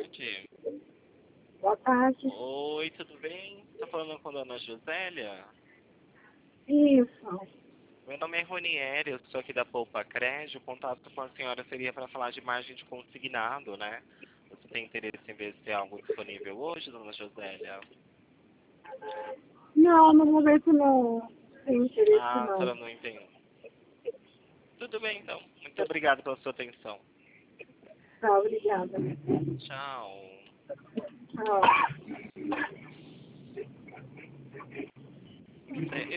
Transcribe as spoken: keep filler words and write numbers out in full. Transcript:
tarde. Boa tarde. Oi, tudo bem? Tá falando com a dona Josélia? Isso. Meu nome é Ronieri, eu sou aqui da Poupa Crédito. O contato com a senhora seria para falar de margem de consignado, né? Você tem interesse em ver se tem algo disponível hoje, dona Josélia? Não, no momento não tenho interesse, Ah, a não. senhora não entende. Tudo bem, então. Muito obrigado pela sua atenção. Tá, obrigada. Tchau. Tchau. É,